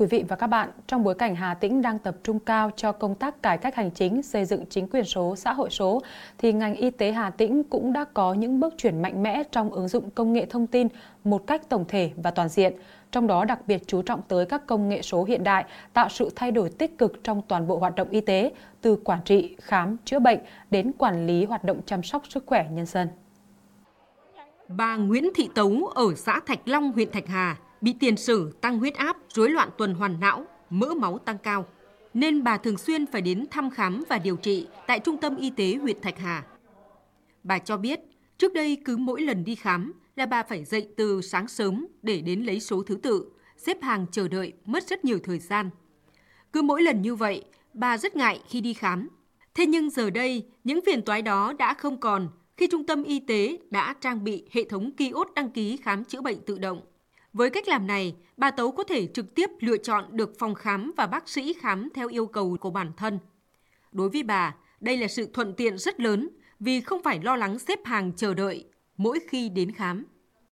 quý vị và các bạn, trong bối cảnh Hà Tĩnh đang tập trung cao cho công tác cải cách hành chính, xây dựng chính quyền số, xã hội số, thì ngành y tế Hà Tĩnh cũng đã có những bước chuyển mạnh mẽ trong ứng dụng công nghệ thông tin một cách tổng thể và toàn diện. Trong đó đặc biệt chú trọng tới các công nghệ số hiện đại, tạo sự thay đổi tích cực trong toàn bộ hoạt động y tế, từ quản trị, khám, chữa bệnh đến quản lý hoạt động chăm sóc sức khỏe nhân dân. Bà Nguyễn Thị Tấu ở xã Thạch Long, huyện Thạch Hà bị tiền sử tăng huyết áp, rối loạn tuần hoàn não, mỡ máu tăng cao, nên bà thường xuyên phải đến thăm khám và điều trị tại Trung tâm Y tế huyện Thạch Hà. Bà cho biết, trước đây cứ mỗi lần đi khám là bà phải dậy từ sáng sớm để đến lấy số thứ tự, xếp hàng chờ đợi mất rất nhiều thời gian. Cứ mỗi lần như vậy, bà rất ngại khi đi khám. Thế nhưng giờ đây, những phiền toái đó đã không còn khi Trung tâm Y tế đã trang bị hệ thống kiosk đăng ký khám chữa bệnh tự động. Với cách làm này, bà Tấu có thể trực tiếp lựa chọn được phòng khám và bác sĩ khám theo yêu cầu của bản thân. Đối với bà, đây là sự thuận tiện rất lớn vì không phải lo lắng xếp hàng chờ đợi mỗi khi đến khám.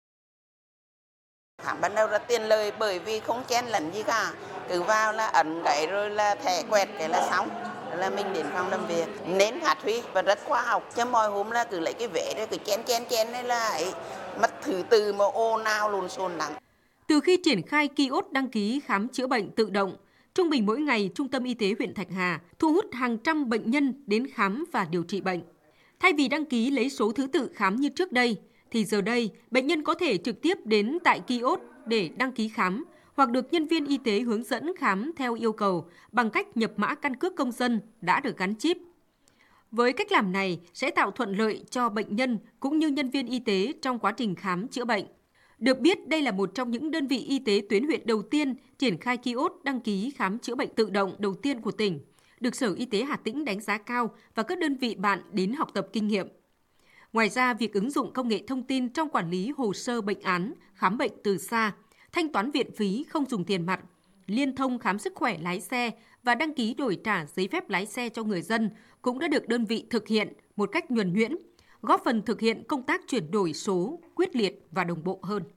Khám ban đầu là tiện lợi bởi vì không chen lấn gì cả. Cứ vào là ấn cái rồi là thẻ quẹt cái là xong. Là mình đến phòng làm việc. Nên phát huy và rất khoa học. Chứ mọi hôm là cứ lấy cái vé rồi cứ chen này là ấy. Mất thứ tự mà ồn ào lộn xộn lắm. Từ khi triển khai kiosk đăng ký khám chữa bệnh tự động, trung bình mỗi ngày Trung tâm Y tế huyện Thạch Hà thu hút hàng trăm bệnh nhân đến khám và điều trị bệnh. Thay vì đăng ký lấy số thứ tự khám như trước đây, thì giờ đây bệnh nhân có thể trực tiếp đến tại kiosk để đăng ký khám hoặc được nhân viên y tế hướng dẫn khám theo yêu cầu bằng cách nhập mã căn cước công dân đã được gắn chip. Với cách làm này sẽ tạo thuận lợi cho bệnh nhân cũng như nhân viên y tế trong quá trình khám chữa bệnh. Được biết, đây là một trong những đơn vị y tế tuyến huyện đầu tiên triển khai kiosk đăng ký khám chữa bệnh tự động đầu tiên của tỉnh, được Sở Y tế Hà Tĩnh đánh giá cao và các đơn vị bạn đến học tập kinh nghiệm. Ngoài ra, việc ứng dụng công nghệ thông tin trong quản lý hồ sơ bệnh án, khám bệnh từ xa, thanh toán viện phí không dùng tiền mặt, liên thông khám sức khỏe lái xe và đăng ký đổi trả giấy phép lái xe cho người dân cũng đã được đơn vị thực hiện một cách nhuần nhuyễn, góp phần thực hiện công tác chuyển đổi số quyết liệt và đồng bộ hơn.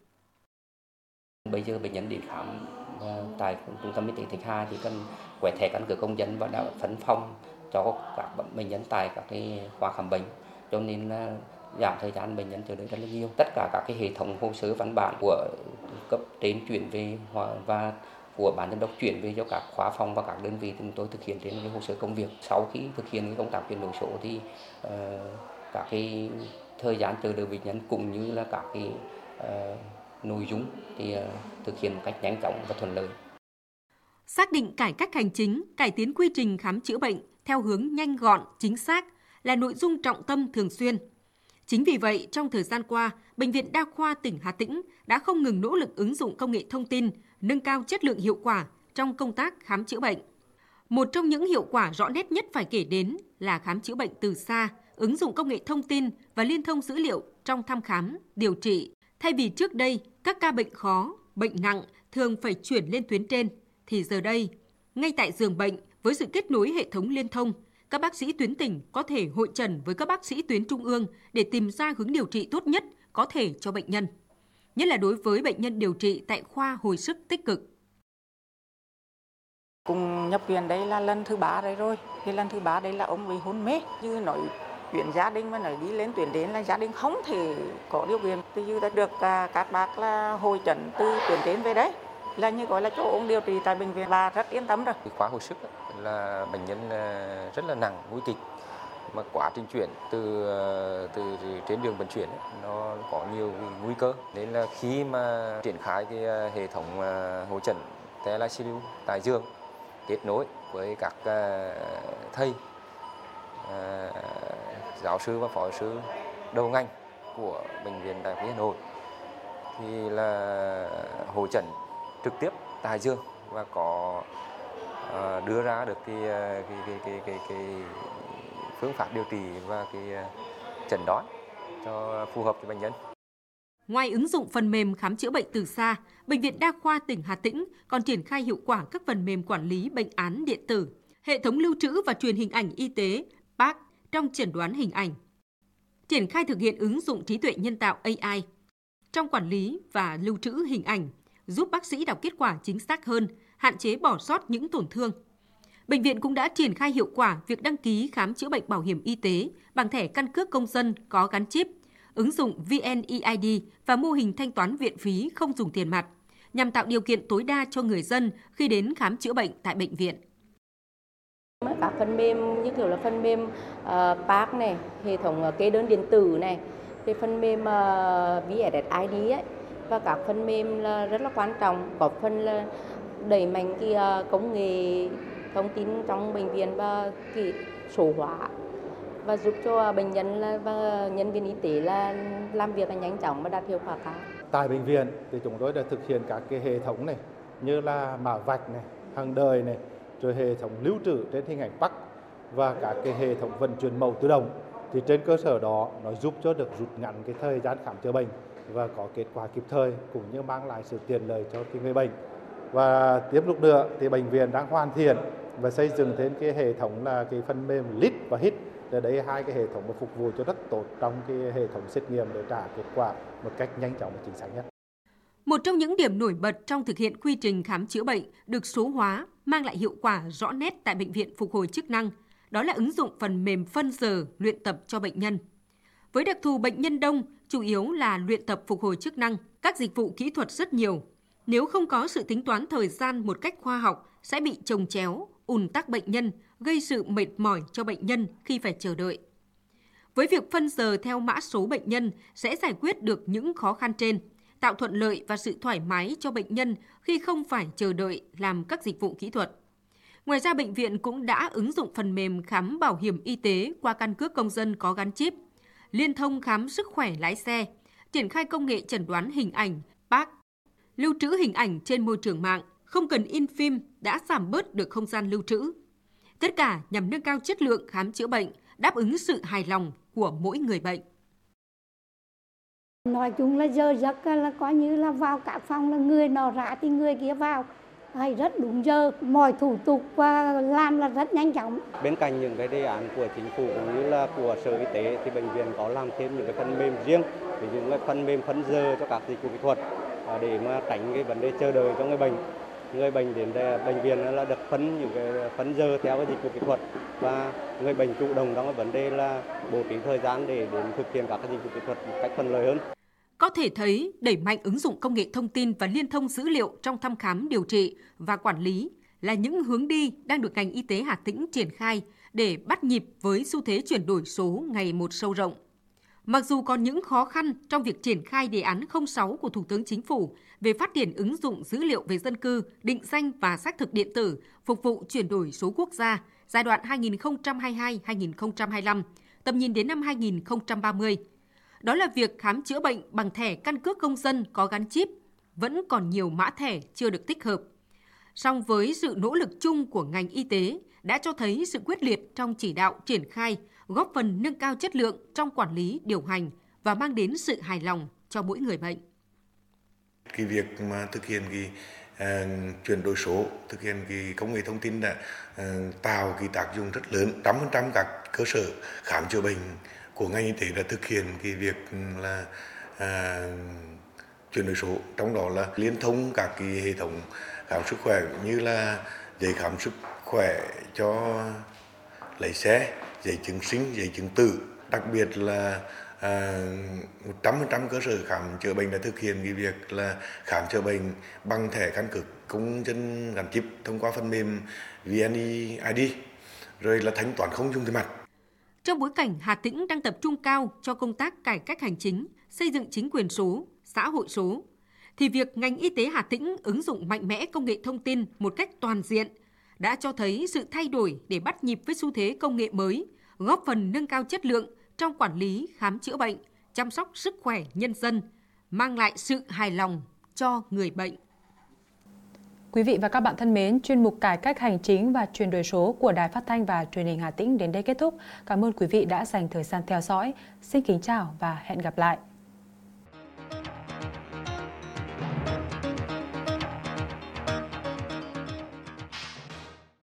Bây giờ bệnh nhân đến khám tại Trung tâm Y tế Thạch Hà thì cần quẹt thẻ căn cước công dân và đã phân phòng cho các bệnh nhân tại các cái khoa khám bệnh, cho nên là giảm thời gian bệnh nhân chờ đợi rất là nhiều. Tất cả các cái hệ thống hồ sơ văn bản của cấp trên chuyển về và của ban giám đốc chuyển về cho các khoa phòng và các đơn vị chúng tôi thực hiện trên cái hồ sơ công việc. Sau khi thực hiện cái công tác chuyển đổi số thì các cái thời gian chờ đợi bệnh nhân cũng như là các cái nội dung thì thực hiện một cách nhanh chóng và thuận lợi. Xác định cải cách hành chính, cải tiến quy trình khám chữa bệnh theo hướng nhanh gọn, chính xác là nội dung trọng tâm thường xuyên. Chính vì vậy, trong thời gian qua, Bệnh viện Đa khoa tỉnh Hà Tĩnh đã không ngừng nỗ lực ứng dụng công nghệ thông tin, nâng cao chất lượng hiệu quả trong công tác khám chữa bệnh. Một trong những hiệu quả rõ nét nhất phải kể đến là khám chữa bệnh từ xa, ứng dụng công nghệ thông tin và liên thông dữ liệu trong thăm khám, điều trị. Thay vì trước đây, các ca bệnh khó, bệnh nặng thường phải chuyển lên tuyến trên, thì giờ đây, ngay tại giường bệnh với sự kết nối hệ thống liên thông, các bác sĩ tuyến tỉnh có thể hội chẩn với các bác sĩ tuyến trung ương để tìm ra hướng điều trị tốt nhất có thể cho bệnh nhân, nhất là đối với bệnh nhân điều trị tại khoa hồi sức tích cực. Cùng nhập viện đây là lần thứ 3 đấy rồi. Thì lần thứ 3 đấy là ông bị hôn mê. Như nói chuyện gia đình mà nói đi lên tuyến đến là gia đình không thể có điều kiện. Thì như đã được các bác là hội chẩn từ tuyến đến về đấy. Là như gọi là chỗ ông điều trị tại bệnh viện là rất yên tâm rồi. Khoa hồi sức là bệnh nhân rất là nặng, nguy kịch. Mà quá trình chuyển từ trên đường vận chuyển nó có nhiều nguy cơ. Nên là khi mà triển khai cái hệ thống hội chẩn TLICU tại giường, kết nối với các thầy, giáo sư và phó giáo sư đầu ngành của Bệnh viện Đại học Hà Nội thì là hội chẩn trực tiếp tại giường và có đưa ra được cái phương pháp điều trị và cái chẩn đoán cho phù hợp với bệnh nhân. Ngoài ứng dụng phần mềm khám chữa bệnh từ xa, Bệnh viện Đa khoa tỉnh Hà Tĩnh còn triển khai hiệu quả các phần mềm quản lý bệnh án điện tử, hệ thống lưu trữ và truyền hình ảnh y tế PACS trong chẩn đoán hình ảnh. Triển khai thực hiện ứng dụng trí tuệ nhân tạo AI trong quản lý và lưu trữ hình ảnh, giúp bác sĩ đọc kết quả chính xác hơn hạn chế bỏ sót những tổn thương. Bệnh viện cũng đã triển khai hiệu quả việc đăng ký khám chữa bệnh bảo hiểm y tế bằng thẻ căn cước công dân có gắn chip, ứng dụng VNeID và mô hình thanh toán viện phí không dùng tiền mặt, nhằm tạo điều kiện tối đa cho người dân khi đến khám chữa bệnh tại bệnh viện. Các phần mềm như kiểu là phần mềm PAC này, hệ thống kê đơn điện tử này, cái phần mềm VSSID ấy, và các phần mềm là rất là quan trọng, góp phần là đẩy mạnh cái công nghệ thông tin trong bệnh viện và cái số hóa, và giúp cho bệnh nhân và nhân viên y tế là làm việc là nhanh chóng và đạt hiệu quả cao. Tại bệnh viện thì chúng tôi đã thực hiện các cái hệ thống này như là mã vạch này, hàng đời này, rồi hệ thống lưu trữ trên hình ảnh PAC và các cái hệ thống vận chuyển mẫu tự động. Thì trên cơ sở đó nó giúp cho được rút ngắn cái thời gian khám chữa bệnh và có kết quả kịp thời, cũng như mang lại sự tiện lợi cho cái người bệnh. Và tiếp tục nữa thì bệnh viện đang hoàn thiện và xây dựng thêm cái hệ thống là cái phần mềm LIT và HIT. Để đấy hai cái hệ thống mà phục vụ cho rất tốt trong cái hệ thống xét nghiệm để trả kết quả một cách nhanh chóng và chính xác nhất. Một trong những điểm nổi bật trong thực hiện quy trình khám chữa bệnh được số hóa mang lại hiệu quả rõ nét tại Bệnh viện Phục hồi chức năng, đó là ứng dụng phần mềm phân giờ luyện tập cho bệnh nhân. Với đặc thù bệnh nhân đông, chủ yếu là luyện tập phục hồi chức năng, các dịch vụ kỹ thuật rất nhiều. Nếu không có sự tính toán thời gian một cách khoa học, sẽ bị chồng chéo, ùn tắc bệnh nhân, gây sự mệt mỏi cho bệnh nhân khi phải chờ đợi. Với việc phân giờ theo mã số bệnh nhân sẽ giải quyết được những khó khăn trên, tạo thuận lợi và sự thoải mái cho bệnh nhân khi không phải chờ đợi làm các dịch vụ kỹ thuật. Ngoài ra, bệnh viện cũng đã ứng dụng phần mềm khám bảo hiểm y tế qua căn cước công dân có gắn chip, liên thông khám sức khỏe lái xe, triển khai công nghệ chẩn đoán hình ảnh, PAC, lưu trữ hình ảnh trên môi trường mạng, không cần in phim đã giảm bớt được không gian lưu trữ. Tất cả nhằm nâng cao chất lượng khám chữa bệnh, đáp ứng sự hài lòng của mỗi người bệnh. Nói chung là giờ giấc là coi như là vào các phòng là người nọ ra thì người kia vào, hay rất đúng giờ, mọi thủ tục và làm là rất nhanh chóng. Bên cạnh những cái đề án của chính phủ cũng như là của Sở Y tế thì bệnh viện có làm thêm những cái phần mềm riêng, ví dụ là phần mềm phân giờ cho các dịch vụ kỹ thuật để mà tránh cái vấn đề chờ đợi cho người bệnh. Người bệnh đến bệnh viện là được phân những cái phân giờ theo cái dịch vụ kỹ thuật, và người bệnh chủ động trong cái vấn đề là bố trí thời gian để đến thực hiện các cái dịch vụ kỹ thuật một cách thuận lợi hơn. Có thể thấy, đẩy mạnh ứng dụng công nghệ thông tin và liên thông dữ liệu trong thăm khám điều trị và quản lý là những hướng đi đang được ngành y tế Hà Tĩnh triển khai để bắt nhịp với xu thế chuyển đổi số ngày một sâu rộng. Mặc dù còn những khó khăn trong việc triển khai đề án 06 của Thủ tướng Chính phủ về phát triển ứng dụng dữ liệu về dân cư, định danh và xác thực điện tử phục vụ chuyển đổi số quốc gia giai đoạn 2022-2025, tầm nhìn đến năm 2030. Đó là việc khám chữa bệnh bằng thẻ căn cước công dân có gắn chip, vẫn còn nhiều mã thẻ chưa được tích hợp. Song với sự nỗ lực chung của ngành y tế đã cho thấy sự quyết liệt trong chỉ đạo triển khai, góp phần nâng cao chất lượng trong quản lý, điều hành và mang đến sự hài lòng cho mỗi người bệnh. Cái việc mà thực hiện cái chuyển đổi số, thực hiện cái công nghệ thông tin đã tạo cái tác dụng rất lớn. 100% các cơ sở khám chữa bệnh của ngành y tế đã thực hiện cái việc là chuyển đổi số, trong đó là liên thông các cái hệ thống khám sức khỏe như là giấy khám sức khỏe cho lái xe, giấy chứng sinh, giấy chứng tử. Đặc biệt là 100% cơ sở khám chữa bệnh đã thực hiện cái việc là khám chữa bệnh bằng thẻ căn cước công dân gắn chip thông qua phần mềm VNeID, rồi là thanh toán không dùng tiền mặt. Trong bối cảnh Hà Tĩnh đang tập trung cao cho công tác cải cách hành chính, xây dựng chính quyền số, xã hội số, thì việc ngành y tế Hà Tĩnh ứng dụng mạnh mẽ công nghệ thông tin một cách toàn diện đã cho thấy sự thay đổi để bắt nhịp với xu thế công nghệ mới, góp phần nâng cao chất lượng trong quản lý khám chữa bệnh, chăm sóc sức khỏe nhân dân, mang lại sự hài lòng cho người bệnh. Quý vị và các bạn thân mến, chuyên mục cải cách hành chính và chuyển đổi số của Đài Phát thanh và Truyền hình Hà Tĩnh đến đây kết thúc. Cảm ơn quý vị đã dành thời gian theo dõi. Xin kính chào và hẹn gặp lại.